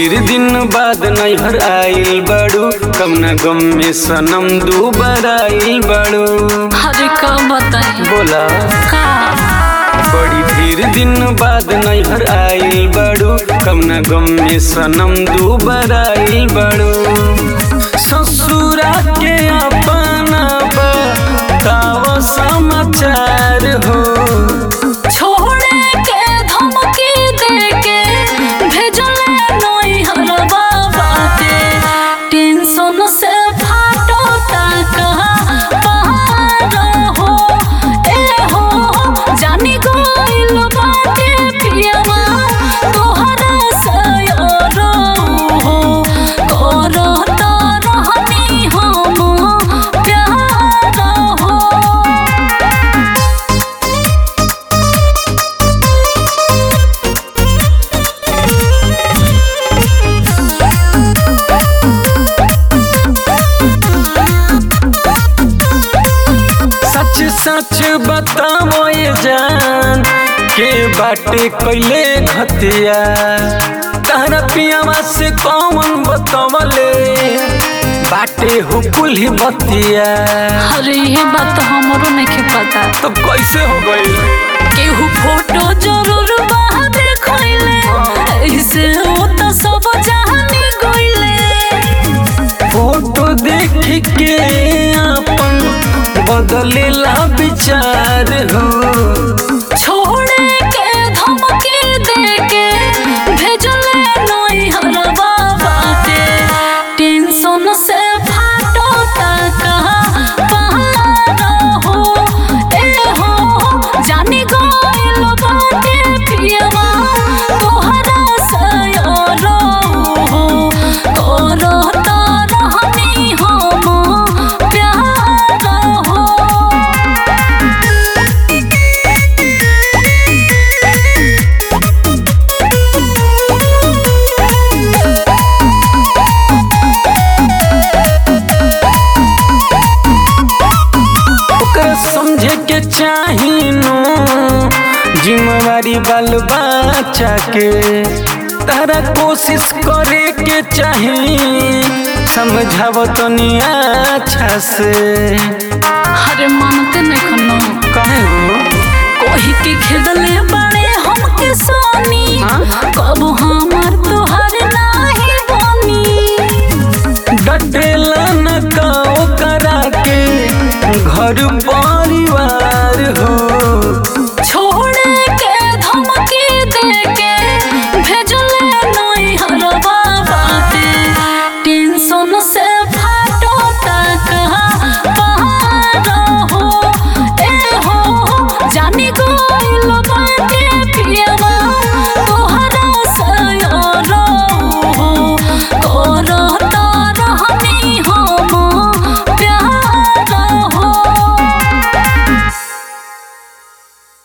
ढेर दिन बाद नैहर आइल बाड़ू, कमना गम में सनम दोबारा आइल बाड़ू। अरे का बताई बोला का बड़ी ढेर दिन बाद नैहर आइल बाड़ू, कमना गम में सनम दोबारा आइल बाड़ू। ससुरा के अपना बताव समाचार हो, छोड़े के धमकी दे के भेजले नैहरवा बाटे। टेंशन से फाटो ताका पहाड़ हो, ए हो जानी गइल बाटे पियवा तोहरा सयर हो। करत रहनी हम प्यार हो। सच सच बताओ ये जान के बाटे कैले घतिया, तारा पियावा से कौन बतावले बाटे हो कुल्ही बतिया। अरे ये बात तो हमरो नहीं पता। तो कैसे हो गई? केहू फोटो जरूर बाहर देखैले, ऐसे हो तो सब जानी गइले। फोटो देख के अपन बदलेला विचार हो, छोड़े के धमकी दे के भेजले नैहरवा बाटे। टेंशन से फाटो ताका पहाड़ हो, ए हो जानी गइल बाटे पियवा तोहरा सयर हो। करत रहनी हम प्यार हो। ओकरा समझे के चाही नो जिम्मेवारी बाल बच्चा के, तारा कोशिश करे के चाही समझाव तनी अच्छा से। अरे मानते नहीं खनो काहे हो? कोही के खेदले बड़े हमके सोनी, कब हमार तोहर नाही बनी। डटेला न का ओकरा के घर परिवार